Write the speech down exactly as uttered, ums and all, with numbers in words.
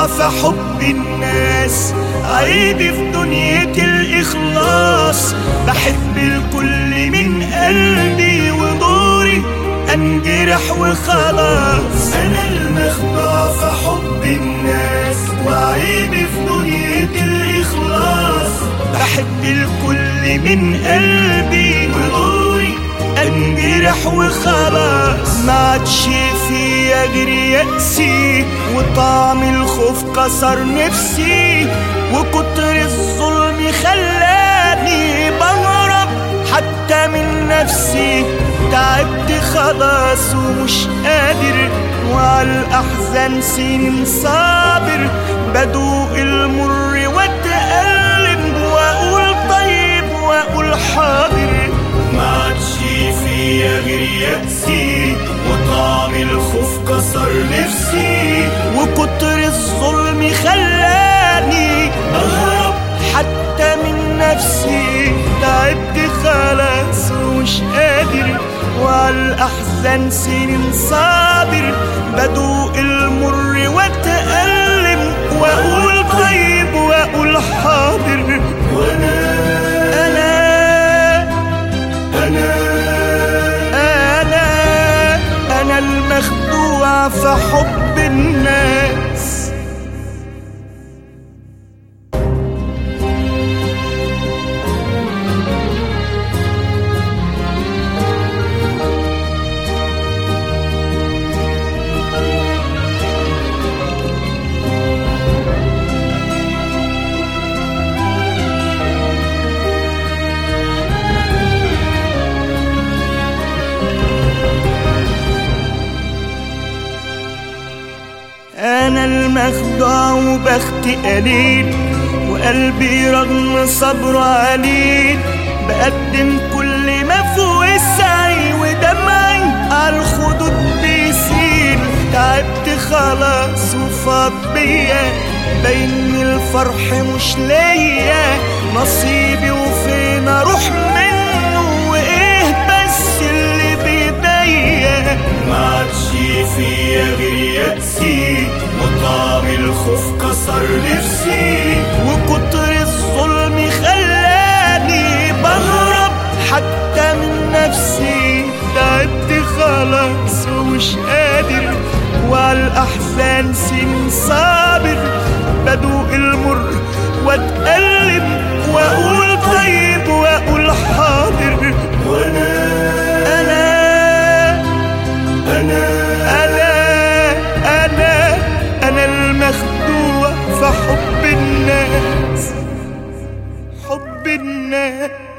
مخدوع في حب الناس، عيبي في دنيتي الإخلاص، بحب الكل من قلبي ودوري انجرح وخلاص. انا المخدوع في حب الناس، وعيبي في دنيتي الإخلاص، بحب الكل من قلبي ودوري انجرح وخلاص. ما عادش فيا غير يأسي، وطعم الخوف كسر نفسي، وكتر الظلم خلاني بهرب حتى من نفسي. تعبت خلاص ومش قادر، وعلى الأحزان سنين صابر، بدوق المر واتألم، وأقول طيب وأقول حاضر. ما عادش فيا غير يأسي، وطعم الخوف كسر نفسي، وكتر الظلم خلاني أهرب حتى من نفسي. تعبت خلاص ومش قادر، وعلى الأحزان سنين صابر، بدوق المر واتألم، وأقول طيب وأقول حاضر. وأنا أنا أنا أنا أنا المخدوع في حب الناس. أنا المخدوع وبختي قليل، وقلبي رغم صبره عليل، بقدم كل ما في وسعي، ودمعي عالخدود بيسيل. تعبت خلاص وفاض بيا، بين الفرح مش ليا نصيبي، وفين اروح منه، وايه بس اللي بيضيق. ما عادش فيا غير يأسي، وطعم الخوف كسر نفسي، وكتر الظلم خلاني بهرب حتى من نفسي. تعبت خلاص ومش قادر، وعلى الأحزان سنين صابر، بدوق المر واتألم، وأقول طيب وأقول حاضر. وأنا أنا أنا أنا أنا أنا المخدوع في حب الناس، حب الناس.